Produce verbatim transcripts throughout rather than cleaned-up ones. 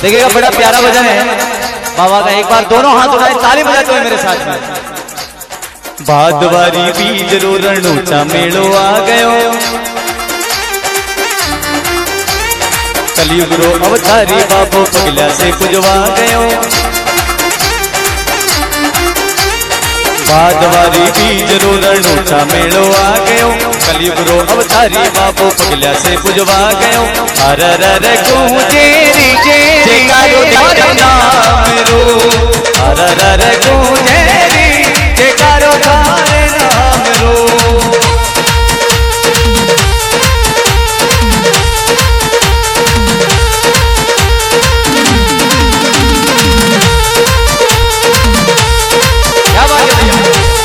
देखिएगा बड़ा प्यारा भजन है बाबा का। एक बार दोनों हाथ उठाए, ताली बजाते हुए मेरे साथ में। भादवारी बीज रो रणूचा मेलो आ गयो, कलयुग रो अवतारी बाबो पगला से पुजवा गयो। भादवारी बीज रो रणूचा मेलो आ गयो, कलयुग रो अवतारी बाबो पगला से पुजवा गयो। हर हर गूंजे री जयकारो थारे नाम रो, हर हर गूंजे री जयकारो थारे नाम रो। क्या बात है भैया।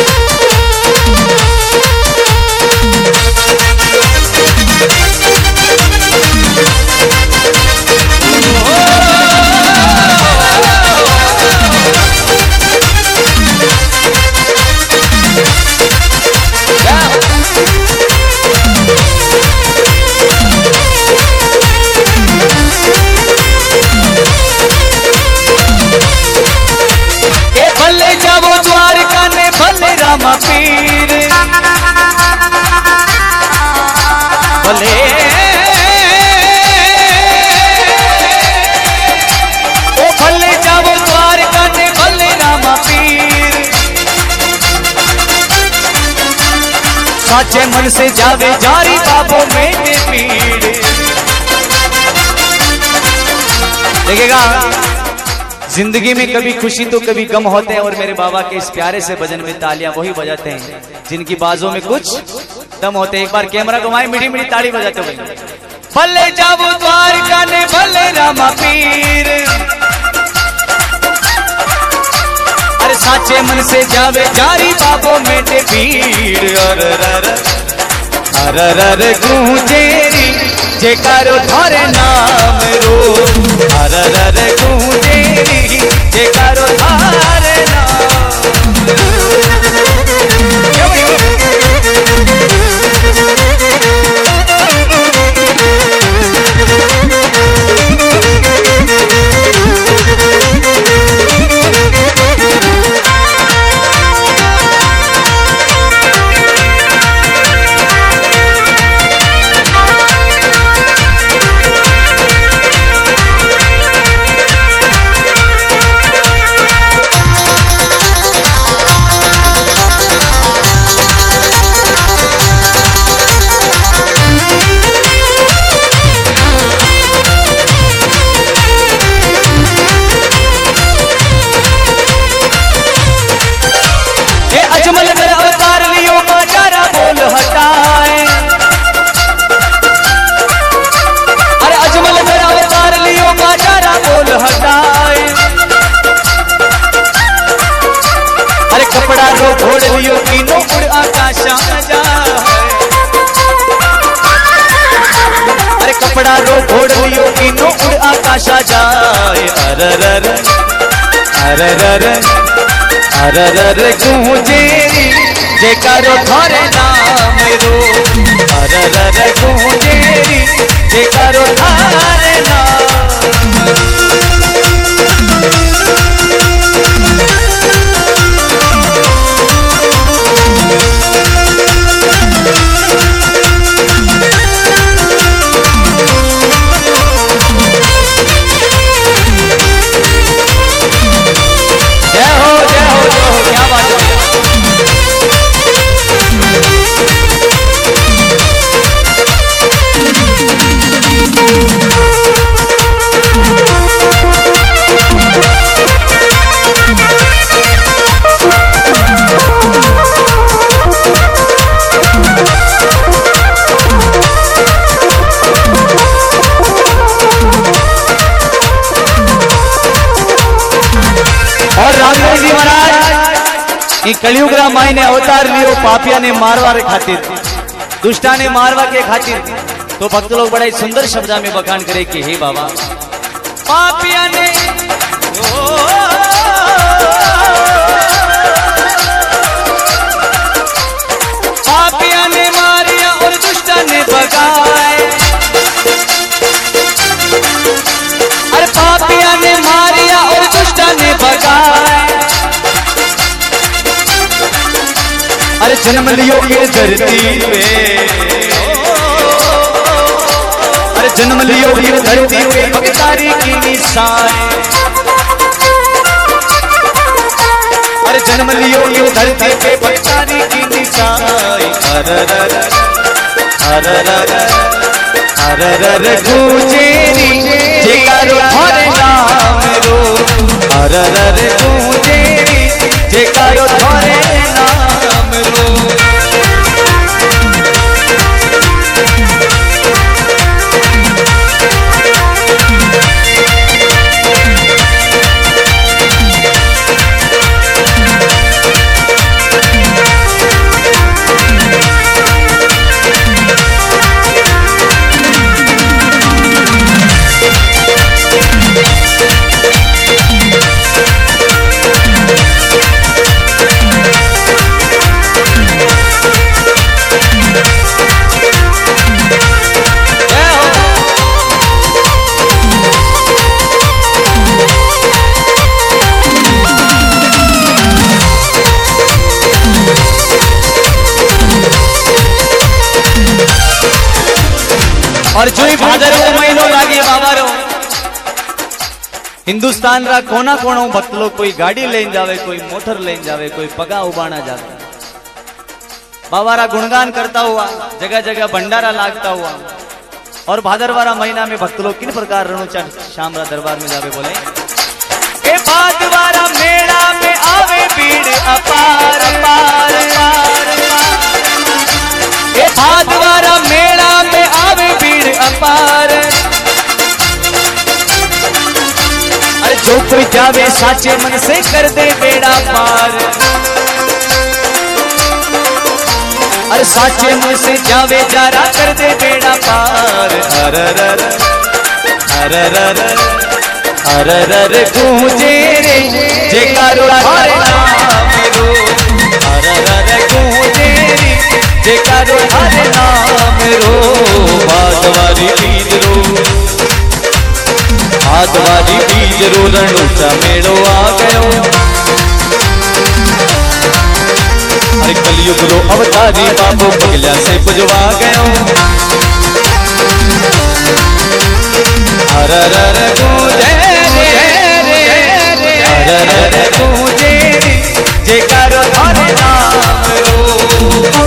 पीर भले ओ भले जावो द्वारका ने भले रामा पीर, साचे मन से जावे जारी बाबो मेरे पीर। देखिएगा जिंदगी में कभी खुशी तो कभी गम होते हैं, और मेरे बाबा के इस प्यारे से भजन में तालियां वही बजाते हैं जिनकी बाजों में कुछ दम होते हैं। एक बार कैमरा घुमाए, मीठी मीठी ताली बजाते हुए। भले जावो द्वारका ने भले रामा पीर, अरे साचे मन से जावे जारी बाबो मेरे पीर। अर अर गूंजे री जयकारो थारे नाम रो, अर अर गूंजे री जयकारो थारे नाम रो। कपड़ा रो घोड़ लियो तीनों उड़ आकाशा जाए, अरे कपड़ा रो घोड़ लियो तीनों उड़ आकाशा जाए। अरर अरर अरर गूंजे री जयकारो थारे नाम रो, अरर गूंजे री जयकारो थारे नाम। कलयुग रामायण ने अवतार लियो पापिया ने मारवा रे खातिर, दुष्टा ने मारवा के खातिर। तो भक्त लोग बड़ा ही सुंदर शब्द में बखान करे कि हे बाबा पापिया ने ओ, पापिया ने मारिया और दुष्टा ने भगाए, अरे पापिया जन्म लियो ये धरती पे, अरे जन्म लियो ये धरती पे भगतारी की निशान, अरे जन्म लियो ये धरती पे भगतारी की निशान। अररर अररर अररर गूंजेरी जयकारो थारे नाम रो, अररर गूंजेरी जयकारो थारे नाम रो। और जो ही भादर को महीनो लागे बाबा रो हिंदुस्तान रा कोना कोना भक्त लोग कोई गाड़ी लेन जावे, कोई मोटर लेन जावे, कोई पगा उबाना जाता, बाबा रा गुणगान करता हुआ, जगह जगह भंडारा लागता हुआ। और भादरवारा महीना में भक्त लोग किन प्रकार रणुचा श्याम रा दरबार में जावे बोले ए भादवारा मेला में आवे भीड़ अपार अपार अपार, ए भादवारा मेला में आवे भीड़ अपार। अरे जो कोई जावे साचे मन से कर दे बेड़ा पार, अरे साचे मन से जावे जारा कर दे बेड़ा पार। अररर अररर अररर गूंजे रे जयकारो थारे नाम रो, अररर गूंजे रे जयकारो थारे नाम रो। भादवारी बीज रो भादवारी बीज रो रणुचा मेड़ो आ गयो, अरे कलयुग रो अवतारी बाबू पगला से पुजवा गयो। अररर गूंजे रे अररर गूंजे रे जयकारो थारे नाम रो।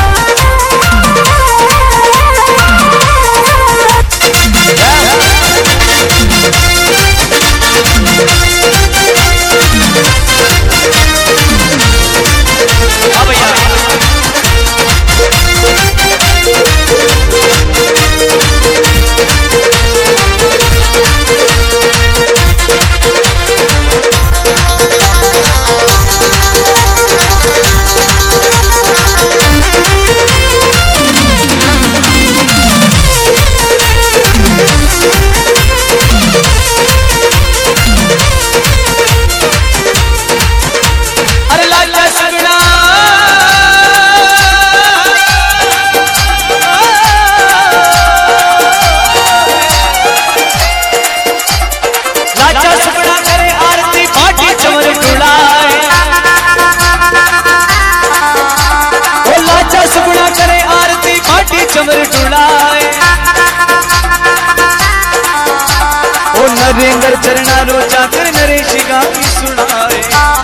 नरेंद्र चरणा रो चाकर नरेश गा की सुनाए,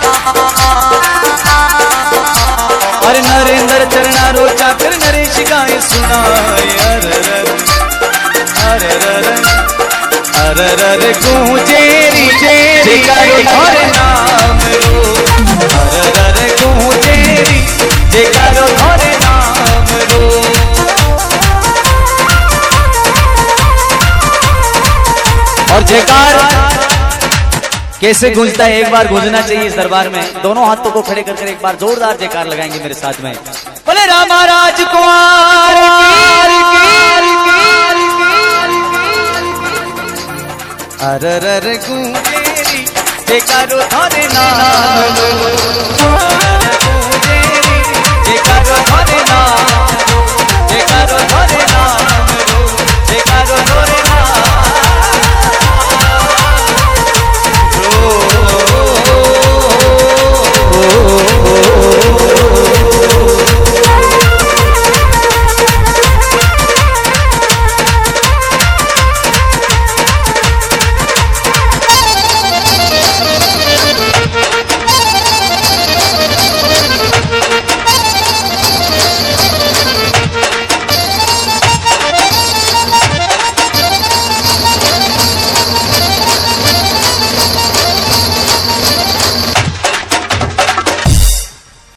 अरे नरेंद्र चरणा रो चाकर नरेश गाए सुनाए। अररर अररर अररर गूंजे री जयकारो थारे नाम रो, अररर गूंजे री जयकारो थारे नाम रो। और जयकार कैसे गूंजता है, एक बार गूंजना चाहिए इस दरबार में। दोनों हाथों को खड़े करके एक बार जोरदार जयकार लगाएंगे मेरे साथ में। बोले रामा राजकुमार अररर गूंजे री जयकारो थारे नाम रो।